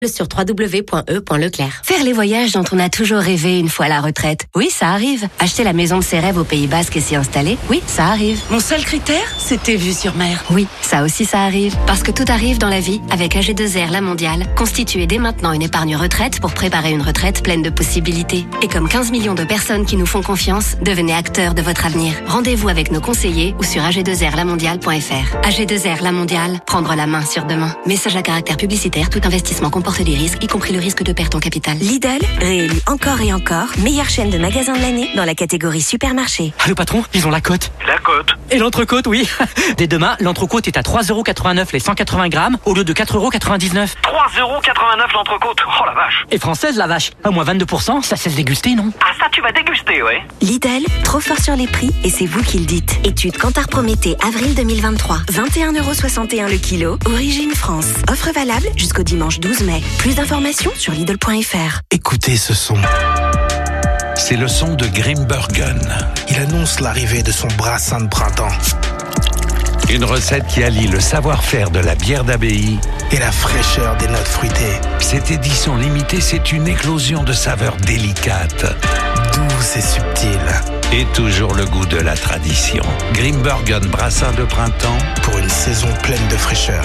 sur www.e.leclerc. Faire les voyages dont on a toujours rêvé une fois à la retraite. Oui, ça arrive. Acheter la maison de ses rêves au Pays Basque et s'y installer. Oui, ça arrive. Mon seul critère, c'était vue sur mer. Oui, ça aussi ça arrive. Parce que tout arrive dans la vie avec AG2R La Mondiale. Constituez dès maintenant une épargne retraite pour préparer une retraite pleine de possibilités. Et comme 15 millions de personnes qui nous font confiance, devenez acteurs de votre avenir. Rendez-vous avec nos conseillers ou sur ag2rlamondiale.fr. AG2R La Mondiale, prendre la main sur demain. Message à caractère publicitaire, tout investissement comporte des risques, y compris le risque de perte en capital. Lidl, réélu encore et encore, meilleure chaîne de magasins de l'année dans la catégorie supermarché. Allô patron, ils ont la cote. La cote. Et l'entrecôte, oui. Dès demain, l'entrecôte est à 3,89€ les 180 grammes au lieu de 4,99€. 3,89€ l'entrecôte. Oh la vache. Et française la vache. À moins 22%, ça cesse déguster, non? Ah ça tu vas déguster, ouais. Lidl, trop fort sur les prix et c'est vous qui le dites. Étude Kantar Prométhée, avril 2023. 21,61€ le kilo. Origine France. Offre valable jusqu'au dimanche 12 mai. Plus d'informations sur Lidl.fr. Écoutez ce son. C'est le son de Grimbergen. Il annonce l'arrivée de son brassin de printemps. Une recette qui allie le savoir-faire de la bière d'abbaye et la fraîcheur des notes fruitées. Cette édition limitée, c'est une éclosion de saveurs délicates, douces et subtiles. Et toujours le goût de la tradition. Grimbergen brassin de printemps pour une saison pleine de fraîcheur.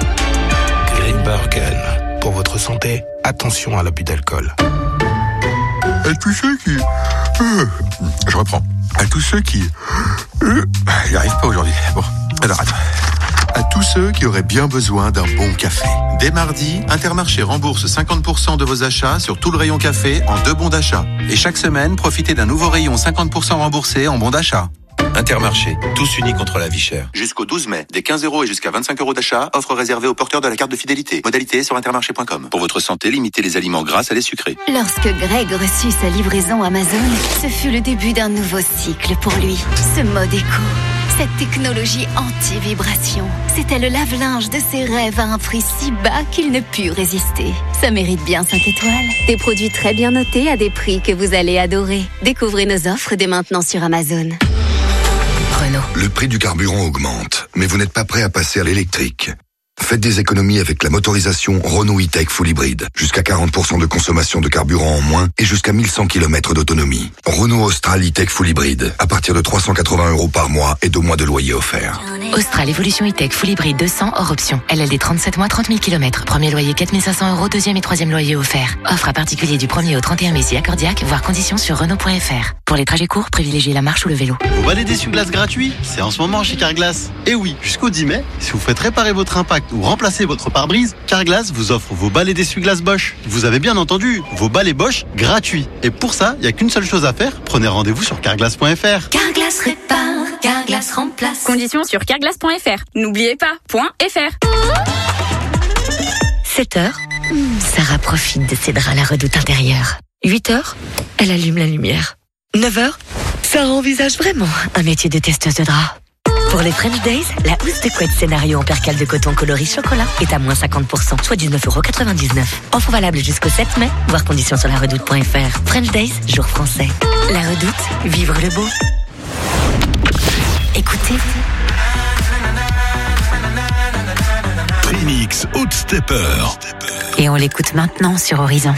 Grimbergen. Pour votre santé, attention à l'abus d'alcool. À tous ceux qui... je reprends. À tous ceux qui... J'y arrive pas aujourd'hui. Bon, alors attends. À tous ceux qui auraient bien besoin d'un bon café. Dès mardi, Intermarché rembourse 50% de vos achats sur tout le rayon café en 2 bons d'achat. Et chaque semaine, profitez d'un nouveau rayon 50% remboursé en bons d'achat. Intermarché, tous unis contre la vie chère. Jusqu'au 12 mai, des 15€ et jusqu'à 25€ d'achat, offre réservée aux porteurs de la carte de fidélité. Modalité sur intermarché.com. Pour votre santé, limitez les aliments gras à les sucrés. Lorsque Greg reçut sa livraison Amazon, ce fut le début d'un nouveau cycle pour lui. Ce mode éco, cette technologie anti-vibration, c'était le lave-linge de ses rêves à un prix si bas qu'il ne put résister. Ça mérite bien 5 étoiles. Des produits très bien notés à des prix que vous allez adorer. Découvrez nos offres dès maintenant sur Amazon. Renault. Le prix du carburant augmente, mais vous n'êtes pas prêt à passer à l'électrique. Faites des économies avec la motorisation Renault E-Tech Full Hybrid. Jusqu'à 40% de consommation de carburant en moins et jusqu'à 1100 km d'autonomie. Renault Austral E-Tech Full Hybrid. À partir de 380€ par mois et 2 mois de loyer offert. Austral Evolution E-Tech Full Hybrid 200 hors option. LLD 37 mois, 30 000 km. Premier loyer 4 500€, deuxième et troisième loyer offert. Offre à particulier du 1er au 31 mai si accordiaque, voire conditions sur Renault.fr. Pour les trajets courts, privilégiez la marche ou le vélo. Vous balai d'essuie-glace gratuit, c'est en ce moment chez Carglass. Et oui, jusqu'au 10 mai, si vous faites réparer votre impact ou remplacer votre pare-brise, Carglass vous offre vos balais d'essuie-glace Bosch. Vous avez bien entendu, vos balais Bosch gratuits. Et pour ça, il n'y a qu'une seule chose à faire, prenez rendez-vous sur carglass.fr. Carglass répare, Carglass remplace. Conditions sur carglass.fr. N'oubliez pas, .fr. 7h, Sarah profite de ses draps à la redoute intérieure. 8h, elle allume la lumière. 9h, Sarah envisage vraiment un métier de testeuse de draps. Pour les French Days, la housse de couette scénario en percale de coton coloris chocolat est à moins 50%, soit 19,99€. Offre valable jusqu'au 7 mai, voir conditions sur laredoute.fr. French Days, jour français. La Redoute, vivre le beau. Écoutez. Trinix Hot Stepper. Et on l'écoute maintenant sur Horizon.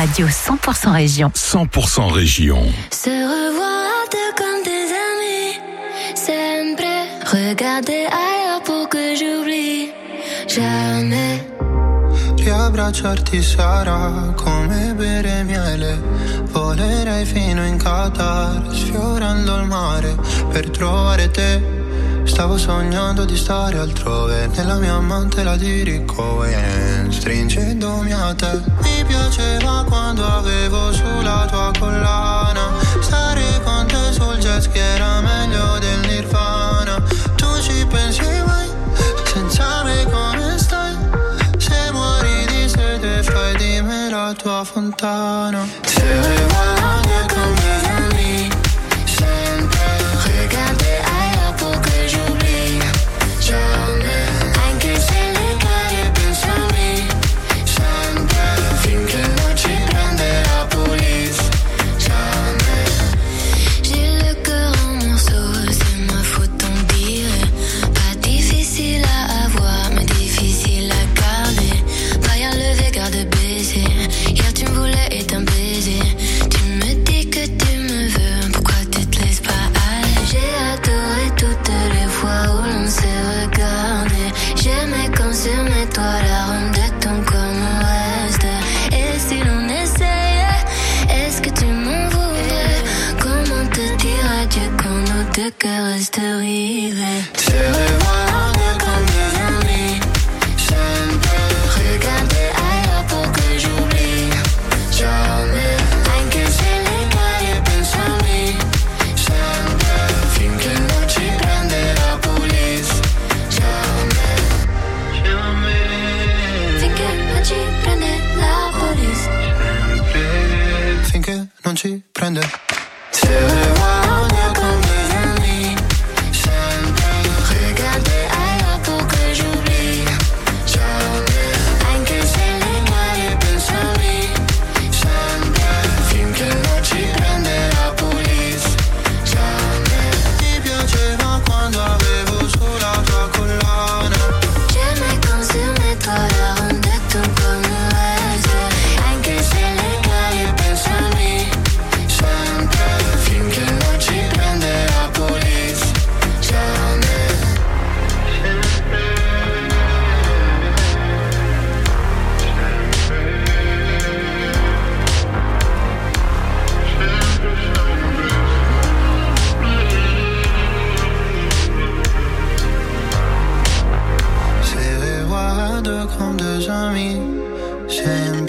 radio 100% région. 100% région. Se revoir deux comme des amis. Sempre regarder ailleurs pour que j'oublie. Jamais. Riabbracciarti sarà come bere miele. Volerei fino in Qatar, sfiorando il mare per trovare te. Stavo sognando di stare altrove, nella mia amante la dirigo e stringendomi a te. Mi piaceva quando avevo sulla tua collana, stare con te sul jet ski era meglio del Nirvana. Tu ci pensi mai, senza me come stai? Se muori di sete fai di me la tua fontana. Se regarder comme des amis, sempre regarder ailleurs pour que j'oublie. Jamais, anche se le cade pensami, sempre finché non ci prende la police. Jamais. J'ai le cœur en morceaux, c'est ma faute on dirait. Pas difficile à avoir, mais difficile à garder. Pas à lever, garde baiser. Hier tu me voulais et t'un baiser. Tu me dis que tu me veux, pourquoi tu te laisses pas aller? J'ai adoré toutes les fois où l'on s'est regardé. J'aimais quand sur mes toits la ronde de ton corps me reste. Et si l'on essayait, est-ce que tu m'en voudrais? Comment te dire adieu quand nos deux cœurs restent rivés? Se regarder comme des amis, sempre regarder ailleurs pour que j'oublie. Jamais, anche se le cade pensami, sempre finché non ci prende la police. Jamais, jamais, finché non ci prende la police. Finché non ci prende. Se regarder comme des amis, sempre regarder ailleurs pour que j'oublie. Jamais, anche se le cade pensami, sempre finché non ci prende la police. Jamais. Ti piaceva quando avevo sulla tua collana. J'aimais quand sur mes toits la ronde de ton corps me reste. Anche se le cade pensami, sempre finché non ci prende la police. Jamais. Se regarder comme des amis, sempre